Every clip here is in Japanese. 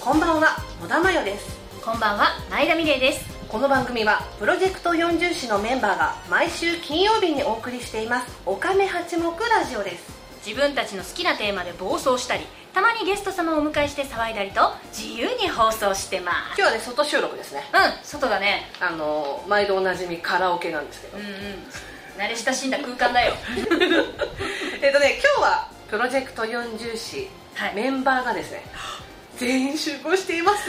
こんばんは、野田真代です。 こんばんは、前田美玲です。 この番組はプロジェクト40誌のメンバーが毎週金曜日にお送りしていますおかめ八目ラジオです。 自分たちの好きなテーマで暴走したり、たまにゲスト様をお迎えして騒いだりと自由に放送してます。 今日はね、外収録ですね。 外だね。 毎度おなじみカラオケなんですけど、 慣れ親しんだ空間だよ。 今日はプロジェクト40誌、メンバーがですね全員集合しています。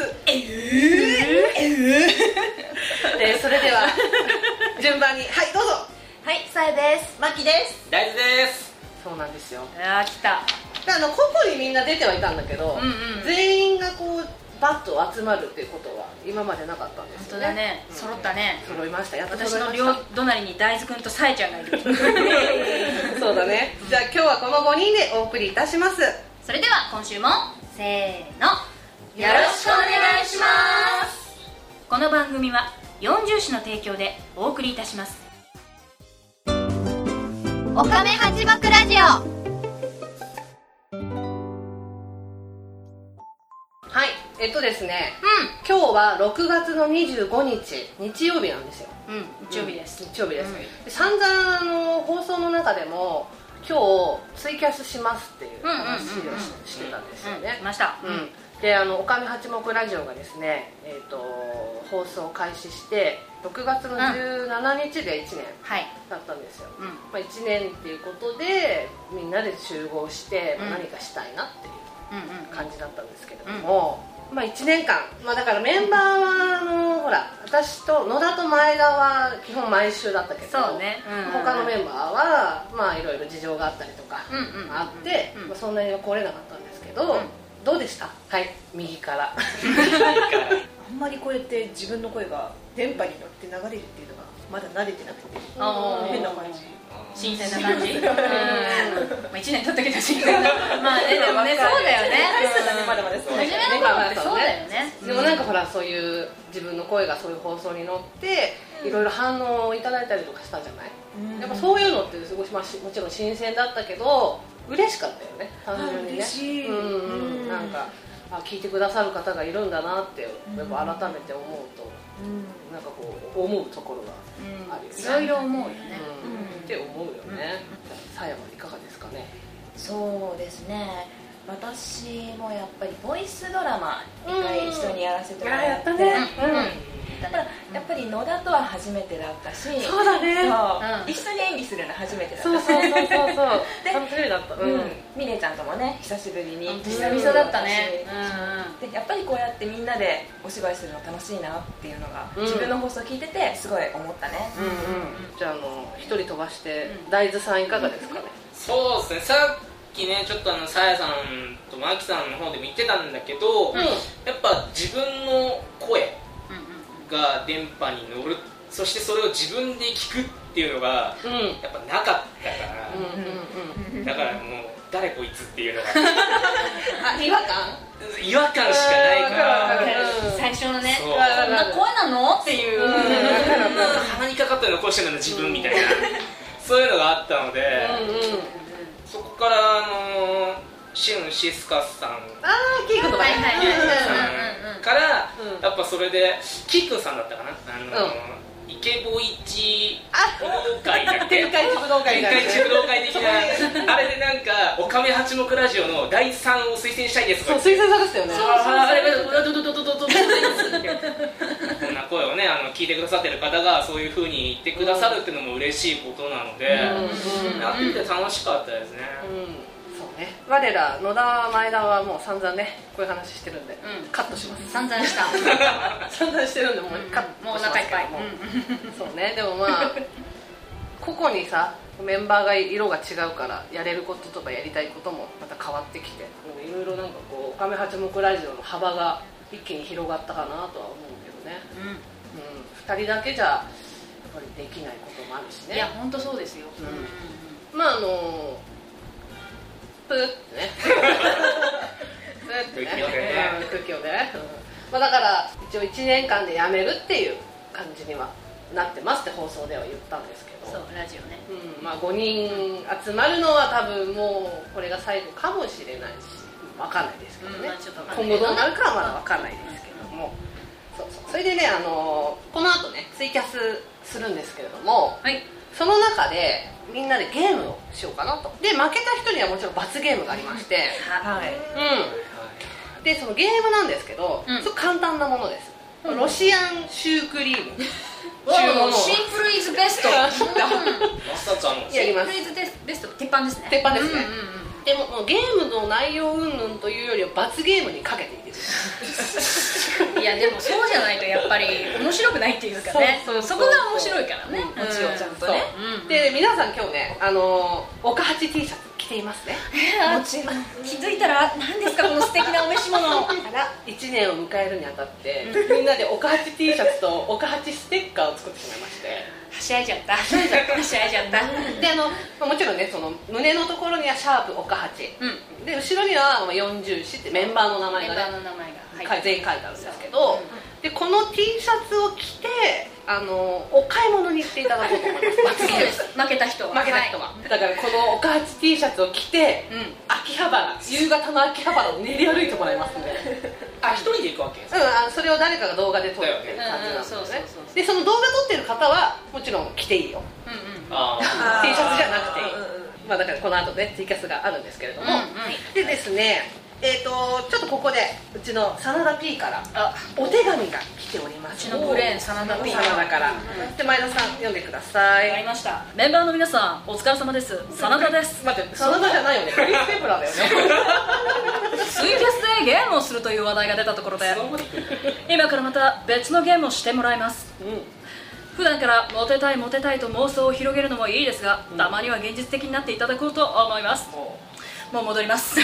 それでは順番に、はいどうぞ。 はい、さやです。 まきです。 大豆です。 そうなんですよ。 来た。 個々にみんな出てはいたんだけど、全員がこうバッと集まるっていうことは今までなかったんですよね。 本当だね、揃ったね。 揃いました。やっと私揃いました。 の両隣に大豆くんとさえちゃんがいる。 そうだね。じゃあ今日はこの5人でお送りいたします。 それでは今週もせーの、よろしくお願いします。この番組は40誌の提供でお送りいたします。おかめ八目ラジオ。 はい、ですね、今日は6月の25日日曜日なんですよ。 日曜日です。 日曜日です。散々放送の中でも今日ツイキャスしますっていう話をしてたんですよね。 しました。 で、おかめ八目ラジオがですね、放送開始して6月の17日で1年だったんですよ。1年っていうことでみんなで集合して何かしたいなっていう感じだったんですけれども、1年間、だからメンバーはほら私と野田と前田は基本毎週だったけど、 そうね、 他のメンバーはいろいろ事情があったりとかあって、そんなに来れなかったんですけど、どうでした？はい、右からあんまりこうやって自分の声が電波に乗って流れるっていうのがまだ慣れてなくて変な感じ。 新鮮な感じ。1年経ったけど新鮮な。でもね、そうだよね。 まだまだそう。 初めの頃ってそうだよね。 でもなんかほら、そういう自分の声がそういう放送に乗っていろいろ反応をいただいたりとかしたじゃない。やっぱそういうのってすごいもちろん新鮮だったけど嬉しかったよね、単純にね。 嬉しい。 なんか聞いてくださる方がいるんだなってやっぱ改めて思うと、なんかこう思うところがあるよね。 いろいろ思うよね。 って思うよね。さやはいかがですかね。 そうですね、私もやっぱりボイスドラマ一回一緒にやらせてもらって、やっぱり野田とは初めてだったし、 そうだね、 一緒に演技するの初めてだったし、 そう楽しみだった。 ミレちゃんともね久しぶりに久々だったね。 でやっぱりこうやってみんなでお芝居するの楽しいなっていうのが自分の放送聞いててすごい思ったね。 じゃあ一人飛ばして大豆さんいかがですかね。 そうですね、さっきねちょっとさやさんとまきさんの方でも言ってたんだけど、やっぱ自分の声が電波に乗る、そしてそれを自分で聞くっていうのがやっぱなかったから、だからもう誰こいつっていうのが違和感しかないから、 最初のね、こんな声なのっていう、 鼻にかかったような声してるの自分みたいなそういうのがあったので、そこからシュンシスカさんキー君とかからやっぱそれでキー君さんだったかな、イケボイチ武道会だっけ、 天下一武道会的なあれでなんかおかめ八目ラジオの第3を推薦したいですとか推薦されてたよね。 こんな声をね聞いてくださってる方がそういう風に言ってくださるっていうのも嬉しいことなので、やってみて楽しかったですね。 そうね、我ら野田前田はもう散々ねこういう話してるんでカットします。 散々した散々してるんでもうカットします。 もうお腹いっぱい。 そうね、でも個々にさメンバーが色が違うからやれることとかやりたいこともまた変わってきて、いろいろなんかこうおかめ八目ラジオの幅が一気に広がったかなとは思うけどね。2人だけじゃやっぱりできないこともあるしね。 いや本当そうですよ。 プーってね空気をね、だから一応1年間で辞めるっていう感じにはなってますって放送では言ったんですけど、 そうラジオね、 5人集まるのは多分もうこれが最後かもしれないし、 分かんないですけどね、今後どうなるかはまだ分かんないですけども、それでね、この後ねツイキャスするんですけれども、はい、その中でみんなでゲームをしようかなと。で負けた人にはもちろん罰ゲームがありまして、はい、でそのゲームなんですけど、すごく簡単なものです。ロシアンシュークリームシンプルイズベストまさかのシンプルイズベスト、鉄板ですね。 鉄板ですね。でもゲームの内容云々というよりは罰ゲームにかけていいですいやでもそうじゃないとやっぱり面白くないっていうかね、そこが面白いからね、 もちろんちゃんとね。 で皆さん今日ね岡八 T シャツ着ていますね。 もちろん。 気づいたら何ですかこの素敵なお召し物から1年を迎えるにあたってみんなで岡八 T シャツと岡八ステッカーを作ってしまいまして、 はしゃいじゃったでもちろんねその胸のところにはシャープ岡八、で後ろには40四ってメンバーの名前がね全員書いてあるんですけど、でこの T シャツを着てお買い物に行っていただこうと思います負けた人は、 だからこの岡八 T シャツを着て、秋葉原、夕方の秋葉原を練り歩いてもらいますので一人で行くわけですか？それを誰かが動画で撮るっていう感じなんですね。でその動画撮ってる方はもちろん着ていいよ、T シャツじゃなくていい、だからこの後ね T キャスがあるんですけれども、でですねちょっとここでうちの真田 P からお手紙が来ております。 うちのブレーン真田 P からで前田さん読んでください。 わかりました。メンバーの皆さんお疲れ様です。真田です。 待って真田じゃないよね、クリス・テンプラだよねツイキャスでゲームをするという話題が出たところで今からまた別のゲームをしてもらいます、普段からモテたいと妄想を広げるのもいいですが、たまには現実的になっていただこうと思います。もう戻ります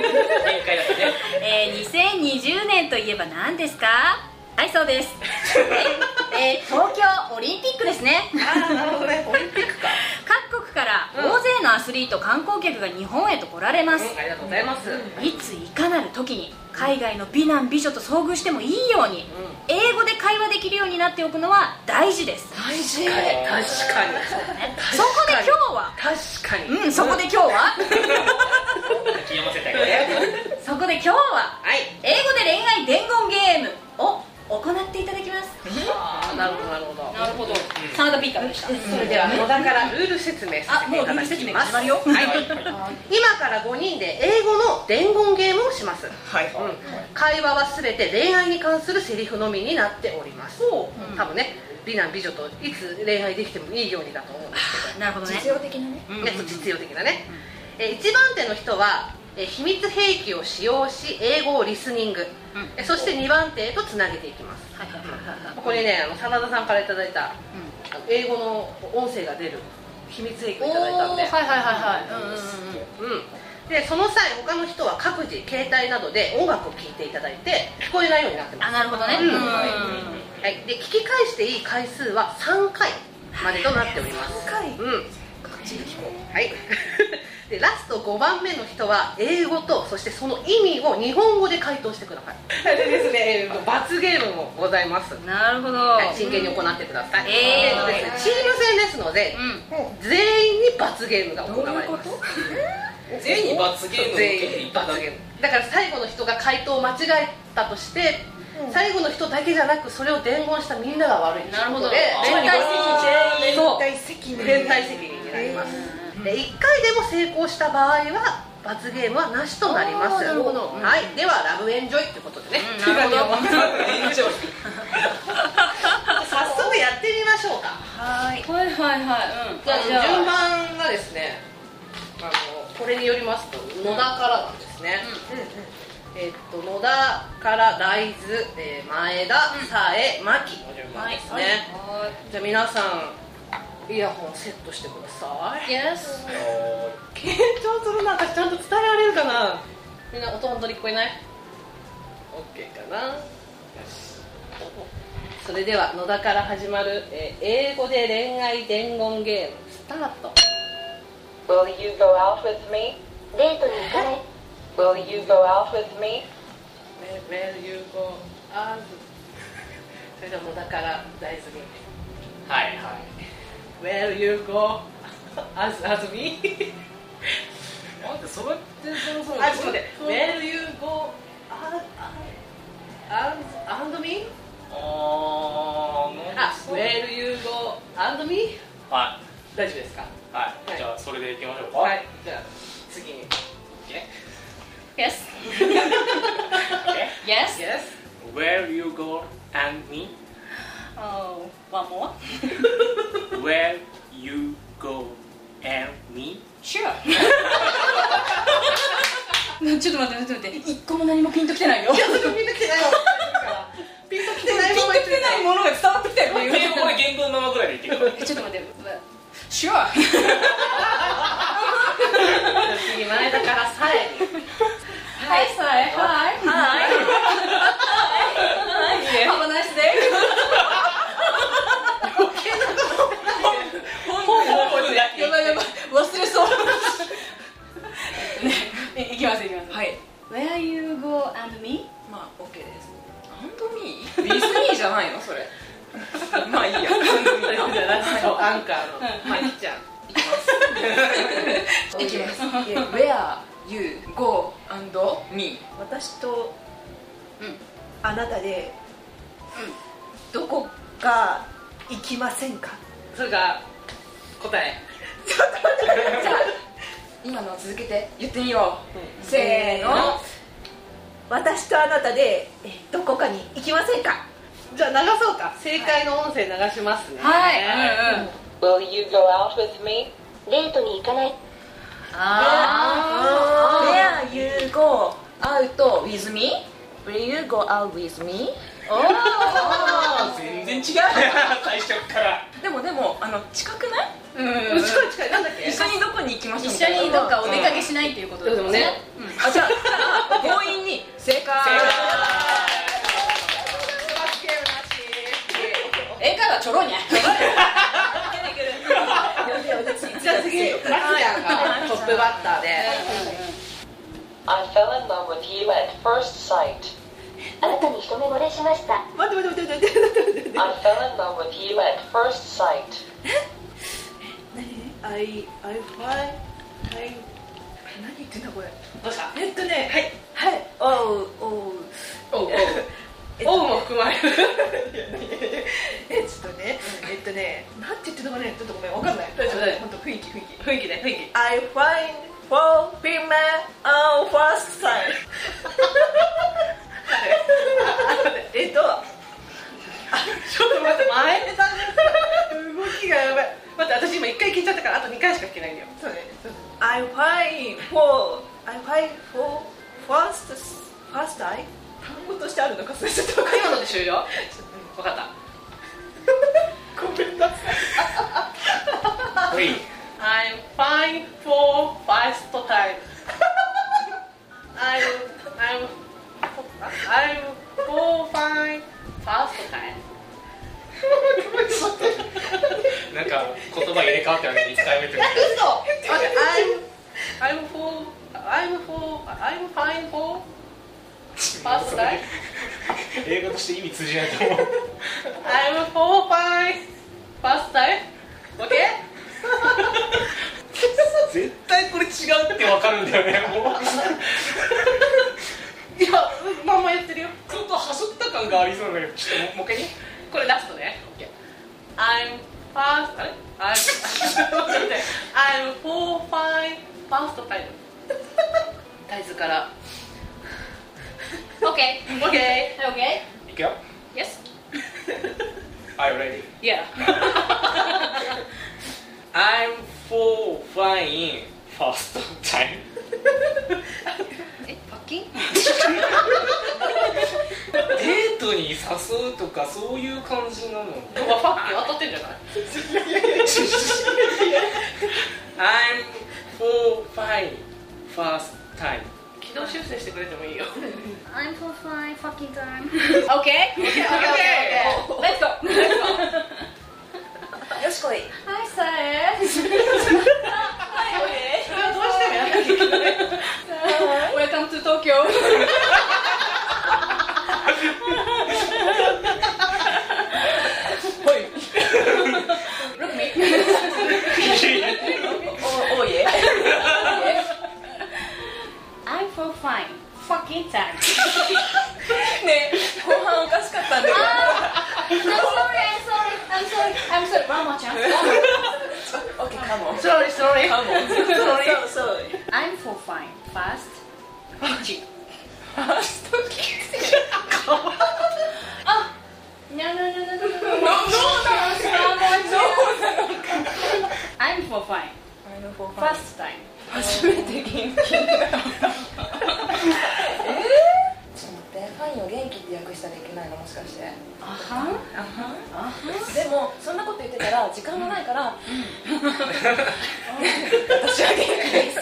2020年といえば何ですか？はい、そうです東京オリンピックですね。 なるほどね、オリンピックか。 各国から大勢のアスリート、観光客が日本へと来られます、 ありがとうございます。 いついかなる時に海外の美男美女と遭遇してもいいように、英語で会話できるようになっておくのは大事です。 大事。確かにそこで今日は確かにそこで今日はそこで今日は英語で恋愛伝言ゲームを行っていただきます。 なるほど。 真田 P からでした。 それでは野田からルール説明させていただきます。今から5人で英語の伝言ゲームをします。会話は全て恋愛に関するセリフのみになっております。多分ね、美男美女といつ恋愛できてもいいようにだと思うんですけど。 なるほどね。 実用的なね。 実用的なね。1番手の人は秘密兵器を使用し英語をリスニング、そして2番手へとつなげていきます。これね、真田さんからいただいた、英語の音声が出る秘密兵器をいただいたんで、でその際他の人は各自携帯などで音楽を聴いていただいて聞こえないようになってます。 なるほどね。 で聞き返していい回数は3回までとなっております。でラスト5番目の人は英語とそしてその意味を日本語で回答してください。でですね、罰ゲームもございます。 なるほど。 真剣に行ってください。チーム戦ですので、全員に罰ゲームが行われます。 全員に罰ゲームを受けていただく。 だから最後の人が回答を間違えたとして、最後の人だけじゃなくそれを伝言したみんなが悪い。 なるほど。 連帯責任になります。1回でも成功した場合は罰ゲームはなしとなります。はい、ではラブエンジョイってことでね、早速やってみましょうか。 はい、 じゃあ順番がですね、これによりますと野田からなんですね。野田から大豆、前田、さえ、牧の順番ですね。じゃあ皆さんイヤホンセットしてください。 Yes。 緊張するな。私ちゃんと伝えられるかな。みんな音本当に聞こえない？ OK かな。それでは野田から始まる、英語で恋愛伝言ゲームスタート。 Will you go out with me? デートに行かない？ Will you go out with me? Will you go out? それでは野田から大豆ゲーム。 はいはい。 Will you go as me? 待って、それってそもそもちょっと待って Where you go and me? Where you go and me? はい、 大丈夫ですか？ はい、じゃあそれでいきましょうか。 はい、じゃあ次に Yes. Yes. Where you go and me? Oh, one more. Where you go and me? Sure. ちょっと待って、一個も何もピンときてないよ。 ピンときてないピンときてないものが伝わってきたよ。 英語これ原文のままぐらいで言ってくる。 ちょっと待って。Sure. 次前だからさえに。 はいさえ。はい。Have a nice day. やばい忘れそう。いきます。 はい。 Where you go and me? まあ OK です。and me? with me じゃないのそれ。まあいいや。and me アンカーのマキちゃんいきます。Where you go and me? 私とあなたでどこか行きませんか？ それが答え。 じゃあ今の続けて言ってみよう、せーの。 私とあなたでどこかに行きませんか？ じゃあ流そうか。正解の音声流しますね。 はい。 Will you go out with me? デートに行かない。 Where you go out with me? Will you go out with me? 全然違う最初からでも近くない？ 近いなんだっけ？ 一緒にどこに行きましょう？ 一緒にどっかお出かけしないっていうことですね。 じゃあ強引に正解。 英会話ちょろいね。 じゃあ次ラキちゃんがトップバッターで。 I fell in love with you at first sight. あなたに一目惚れしました。 待って I fell in love with you at first sight. 何言ってんだこれ。 どうした？ はいおうも含まれる。 ちょっとねなんて言ってんのかね、ちょっとごめんわかんない。本当雰囲気。I find for female on first sight. ちょっと待って、前だね。動きがやばい。待って、私今1回聞いちゃったからあと2回しか聞けないんだよ。 そうね。I find for first eye。単語としてあるのかそれちょっと分かんない。 今ので終了？分かった。 ごめんなさい。 I'm fine for first time. I'm for fine first time. なんか言葉入れ替わってるのに1回目って嘘。待って、I'm fine for first time. 英語として意味通じないと思う。 I'm for fine first time. OK? 絶対これ違うって分かるんだよね。もういや、まんまやってるよ。 ちょっとはしょった感がありそうだけど、ちょっともう一回ね。 これラストね。I'm fast. I'm for fine first time. 大豆から。 Okay. いくよ。 Yes. Are you ready? Yeah. I'm for fine first time. パッキン？ デートに誘うとかそういう感じなの。 ファッキン当たってんじゃない？ I'm for fine first time. 軌道修正してくれてもいいよ。 I'm for fine fucking time. Okay? Let's go. よしこい。 はいさえ。 どうしてもやらなきゃいけない。 Welcome to Tokyo. Look me. Oh yeah. time ね、後半おかしかったんだけど I'm sorry one more chance Okay, come on. Sorry Come on. Sorry. I'm for fine fast pitch Fast kiss. No I'm for fine fast time 初めて元気になった。ちょっと待って、ファインを元気って訳したらいけないの、もしかして。でもそんなこと言ってたら時間がないから、私は元気です。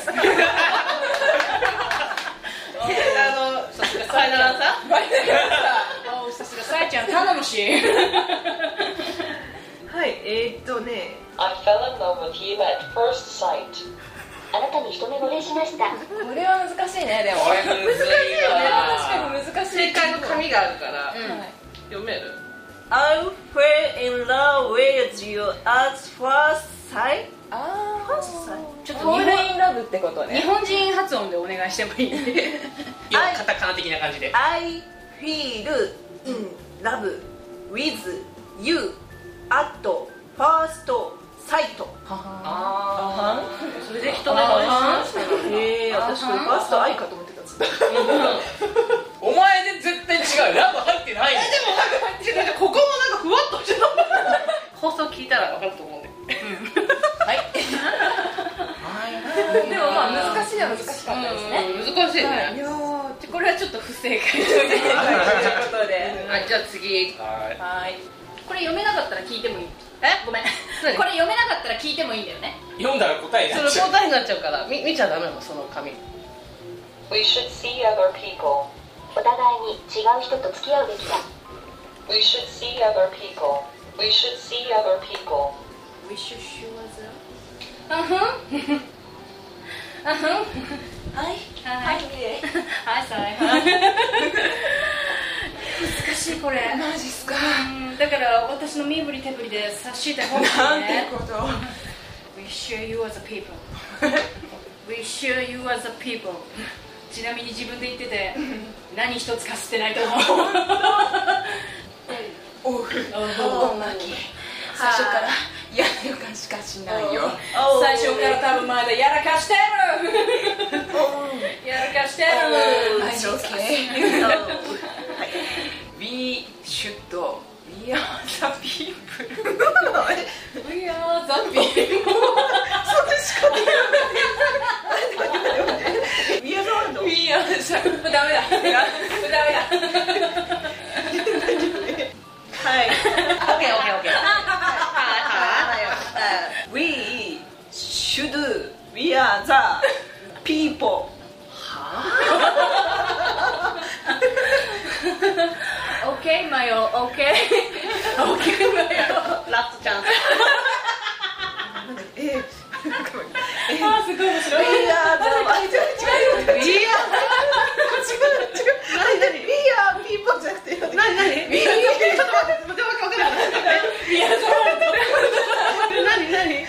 さすがさよならささすがさえちゃん頼むしはい、 I fell in love with him at first sight. あなたに一目惚れしました。 これは難しいね、でも。 これむずいわ。 確かに難しい。 正解の紙があるから、読める？ I fell in love with you at first sight. ちょっとフォールインラブってことね。 日本人発音でお願いしてもいい？ 要はカタカナ的な感じで。 I feel in love with you at first sight. それで一目惚れしました。 私これファーストアイかと思ってたんです。 お前で絶対違う。ラブ入ってないの。 でもここもなんかふわっとしてた。放送聞いたら分かると思うんで。 はい。でもまあ難しいは難しかったですね。 難しいね。 いやこれはちょっと不正解ということで。 じゃあ次。 はい。 これ読めなかったら聞いてもいい？ごめん。これ読めなかったら聞いてもいいんだよね。 読んだら答えになっちゃう。 それ答えになっちゃうから見ちゃダメなの、その紙。 We should see other people. お互いに違う人と付き合うべきだ。 We should see other people. We should see other people. We should show us. はいさい。難しいこれ。 マジっすか。 だから私の身振り手振りで察してほしいね。 なんてこと。 We share you as a people. We share you as a people. ちなみに自分で言ってて何一つかすってないと思う。 おまき。最初から嫌な予感しかしないよ。 最初から多分まだやらかしてる。やらかしてる。 We should we are the people. We are the people. そうですか。We are the world. We are the ダメだ。 はい。 OK。 We should. We are the people. OK マヨ OK マヨ。 ラストチャンス。 すごい面白い。 We are the. 違う。We are people じゃなくて。何？ We are people。ちょっと待って。分かんない。 We are the world。 何？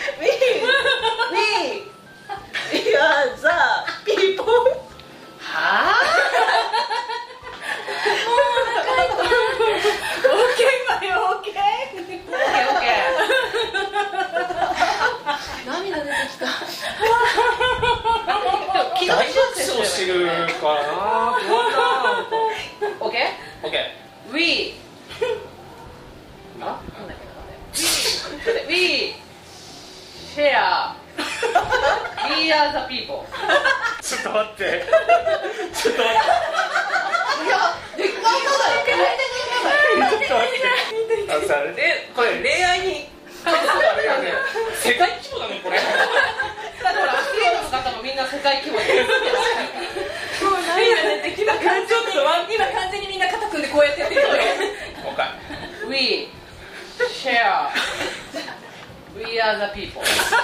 We are the people。 はぁ OK マヨ OK。 涙出てきた。 大爆笑してるからな。 OK？ We なんだっけ。 We share We are the people。 ちょっと待って。 いや、できないあのさ、これ恋愛に関するあれよね。世界規模だねこれ。 だからアスリートの方もみんな世界規模で。 もう涙出てきた。今完全にみんな肩組んでこうやってやってるよね。 We share We are the people。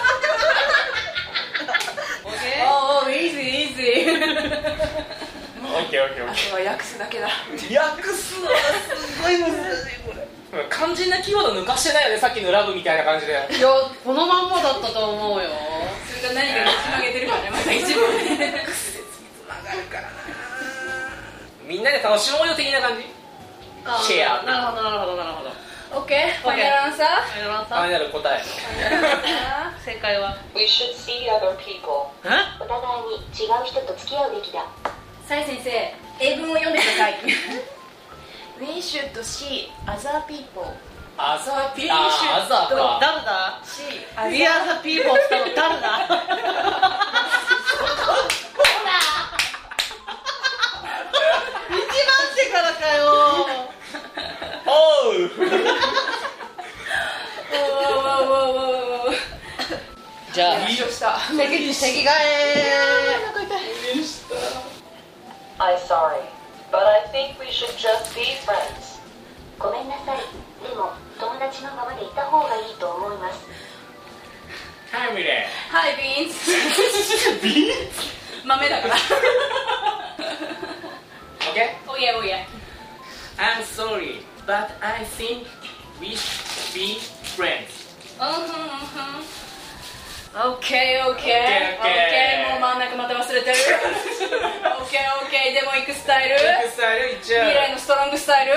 OK？ おー、イージー。 オッケー。 あとは訳すだけだ。 訳すのはすごい難しいこれ。肝心なキーワード抜かしてないよね、さっきのラブみたいな感じで。 いや、このまんまだったと思うよ。 それが何かにつなげてるからね、また一部。 曲折につながるからな。 みんなで楽しもうよ的な感じ。シェア。 なるほどなるほどなるほど。 OK、ファイナルアンサー。 ファイナルアンサファイー。 ナル答え。 正解は We should see other people. お互いに違う人と付き合うべきだ。 サイ先生、英文を読んでください。 We should see other people. アザーか。 誰だ We are the people って言ったの誰だ一番手からかよおうじゃあ優勝した。 席替え I'm sorry, but I think we should just be friends. ごめんなさい。でも友達のままでいた方がいいと思います。 はい、ミレはい、ビーンズ。豆だから。 OK? Oh yeah, oh yeah. I'm sorry, but I think we should be friends. OK、OK、OK、もう真ん中また忘れてる。OK、OK、でも行くスタイル。 スタイルいっちゃう。 未来のストロングスタイル。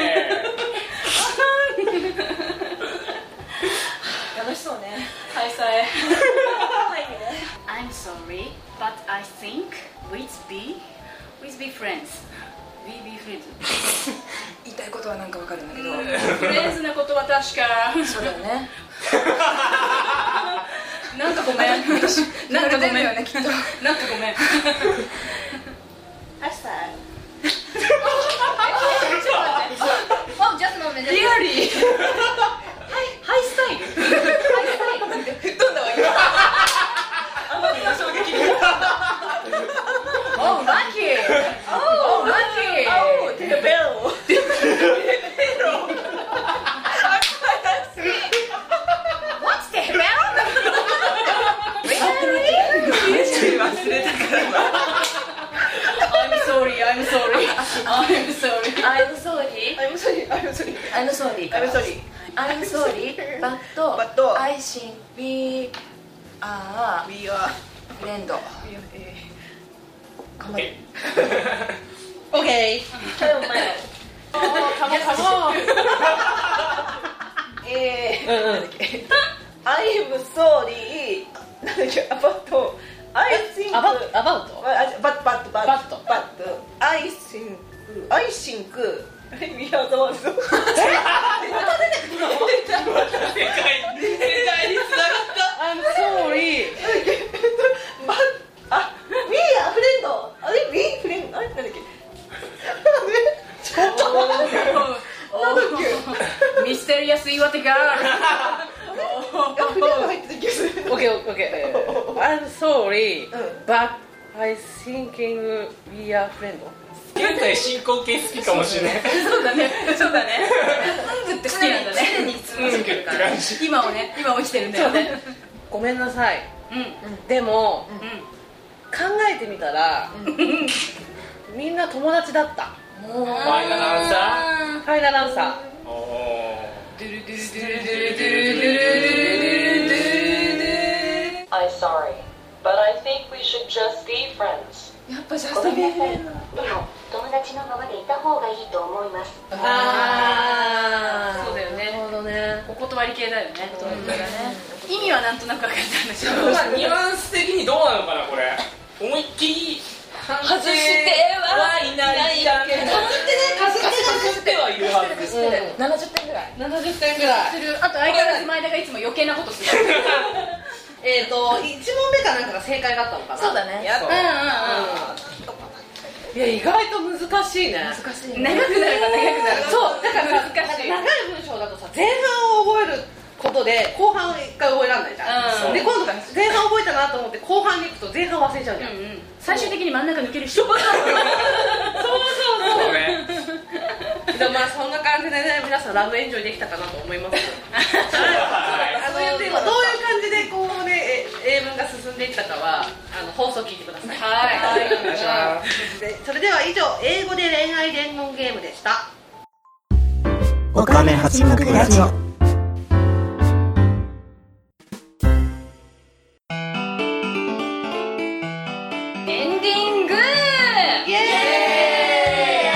楽しそうね。 はい、さえ。I'm sorry, but I think we be friends. We be friends. 言いたいことはなんかわかるんだけど。 フレンズなことは確か。 そうだよね。 なんかごめん。なんかごめん。なんかごめん。Oh, just a moment. Really? High style. どんなわけ？あまりの衝撃に。 Oh, lucky. Oh, lucky. Oh, take a bell. What's the hell? 忘れたから。 I'm sorry. I'm sorry. But I think we are friend. 頑張れ。 OK I'm sorry. なんだっけ、about I think about but I think we are the ones. 世界に繋がった。 I'm sorry but we are friend. あれ we friend あれなんだっけ。 ミステリアス岩手が。 フレンド入ってた気がする。 OK I'm sorry but I thinking we are friend 現在進行形好きかもしれない。 そうだね。うんって好きなんだね。 常に続けるから。 今起きてるんだよね。 ごめんなさいうんでもうん。 考えてみたらみんな友達だったファイナルアンサファイナルアンサー。おドゥルドゥルドゥルドゥルドゥルドゥルドゥルドゥル I'm sorry, but I think we should just be friends. やっぱジャスごトビーめんなさい。でも友達のままでいた方がいいと思います。 あそうだよね。 なるほどねお断り系だよね。意味はなんとなく分かったんだけど。 まあニュアンス的にどうなのかなこれ。思いっきり外してはいないけど。 かすってはいるはずです。 70点ぐらい。 70点ぐらいあと相変わらず前田がいつも余計なことする。 1問目かなんかが正解だったのかなそうだね。 やった。 いや意外と難しいね難しいね。 長くなれば長くなる。 そうだからさ難しい。 長い文章だとさ前半を覚えることで後半一回覚えられないじゃん、 うんで今度前半覚えたなと思って後半に行くと前半忘れちゃうじゃん、 最終的に真ん中抜ける人。 そうね。 でもまあそんな感じでね皆さんラブエンジョイできたかなと思いますどういう感じでこうね英文が進んでいったかは放送聞いてください。 はい。 お願いします。 でそれでは以上英語で恋愛伝言ゲームでした。 おかめ八目ラジオ。 エンディング。 イエーイ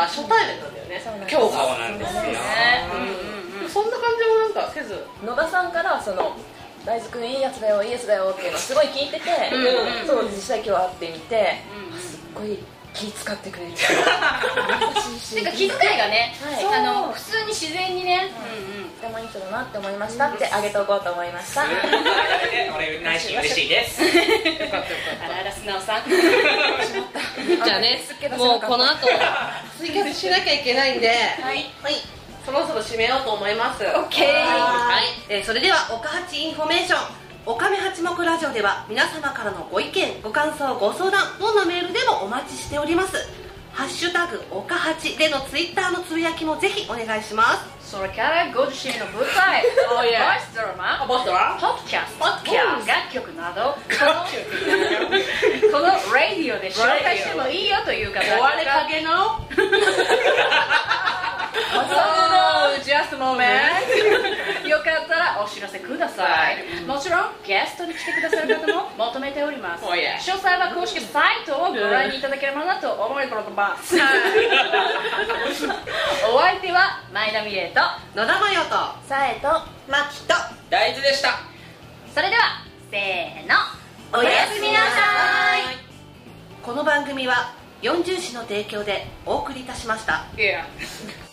初対面なんだよね、今日が。 そうなんですよね。 そんな感じもなんかせず、 野田さんからその大豆くんいいやつだよいいやつだよっていうのをすごい聞いてて、そう実際今日会ってみて、すっごい気使ってくれるなんか気遣いがね、普通に自然にね、 とてもいい人だなって思いましたってあげておこうと思いました。 俺内心嬉しいです。 あらあら素直さん。 じゃあね、もうこの後ツイキャスしなきゃいけないんで、はい、そろそろ締めようと思います。 OK。 はい、それではおかはちインフォメーション、おかめ八目ラジオでは皆様からのご意見ご感想ご相談、どんなメールでもお待ちしております。ハッシュタグおかはちでのツイッターのつぶやきもぜひお願いします。 それからご自身の舞台、ボイスドラマ、ポッドキャスト、楽曲などこのラディオで紹介してもいいよという方、 終わりかけの just a moment よかったらお知らせください。もちろんゲストに来てくださる方も求めております。詳細は公式サイトをご覧いただければなと思います。お相手は前田美玲と野田真代とさえとマキと大豆でした。 それではせーの、 おやすみなさい。 この番組は四重市の提供でお送りいたしました。 いや